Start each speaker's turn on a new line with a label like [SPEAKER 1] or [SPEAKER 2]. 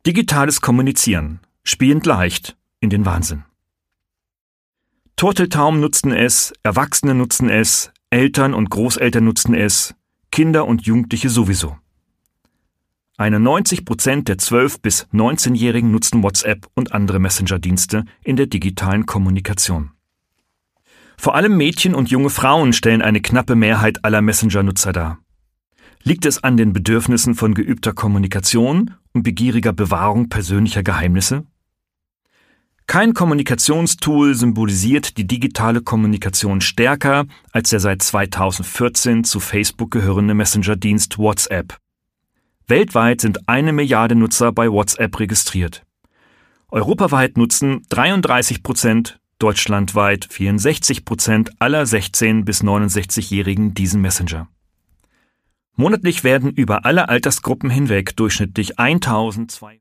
[SPEAKER 1] Digitales Kommunizieren. Spielend leicht in den Wahnsinn. Turteltaum nutzten es, Erwachsene nutzen es, Eltern und Großeltern nutzen es, Kinder und Jugendliche sowieso. 91% der 12- bis 19-Jährigen nutzen WhatsApp und andere Messenger-Dienste in der digitalen Kommunikation. Vor allem Mädchen und junge Frauen stellen eine knappe Mehrheit aller Messenger-Nutzer dar. Liegt es an den Bedürfnissen von geübter Kommunikation und begieriger Bewahrung persönlicher Geheimnisse? Kein Kommunikationstool symbolisiert die digitale Kommunikation stärker als der seit 2014 zu Facebook gehörende Messenger-Dienst WhatsApp. Weltweit sind 1 Milliarde Nutzer bei WhatsApp registriert. Europaweit nutzen 33%, deutschlandweit 64% aller 16- bis 69-Jährigen diesen Messenger. Monatlich werden über alle Altersgruppen hinweg durchschnittlich 1200